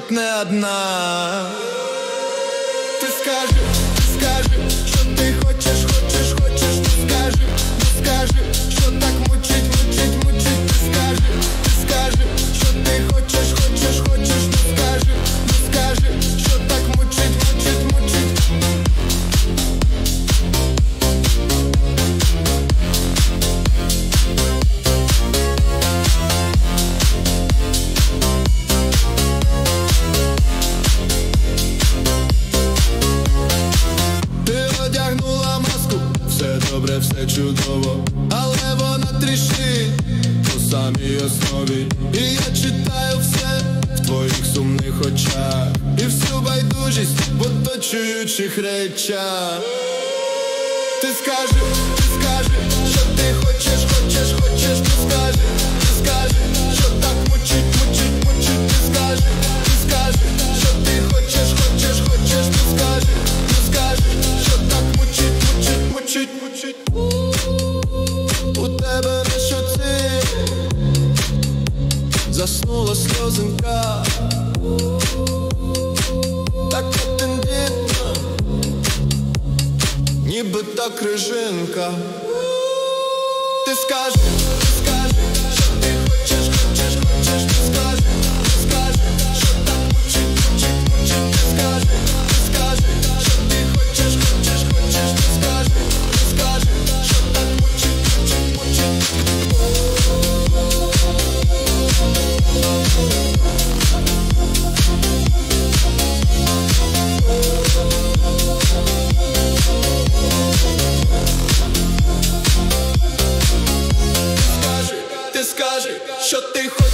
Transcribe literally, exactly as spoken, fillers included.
тут не одна. Ти скажи, ти скажи, що ти хочеш, хочеш, хочеш. Ти скажи, ти скажи, що так мучить, мучить, мучить. Ти скажи, ти скажи, що ти хочеш, хочеш, хочеш. Ти скажи, ти скажи, що так мучить, мучить, мучить. Все добре, все чудово, але вона тріщить по самій основі. І я читаю все в твоїх сумних очах і всю байдужість в оточуючих речах. Ти скажи, ти скажи, що ти хочеш, хочеш, хочеш. Ти скажи, ти скажи, що так мучить, мучить, мучить. Ти скажи, ти скажи, що ти хочеш, хочеш, хочеш. Ти скажи, ти скажи, що так мучить, мучить, мучить, мучить. У тебе на щоці заснула сльозинка, така тендітна, ніби та крижинка. Ти скажи, ти скажи, що ти хочеш, хочеш, хочеш. Ти скажи, ти скажи, що так мучить, мучить, мучить. Ти скажи, ти скажи, що ти хочеш, хочеш, хочеш. Ти скажи, ти скажи, що так мучить, мучить, мучить. Ти скажи, що ти хочеш.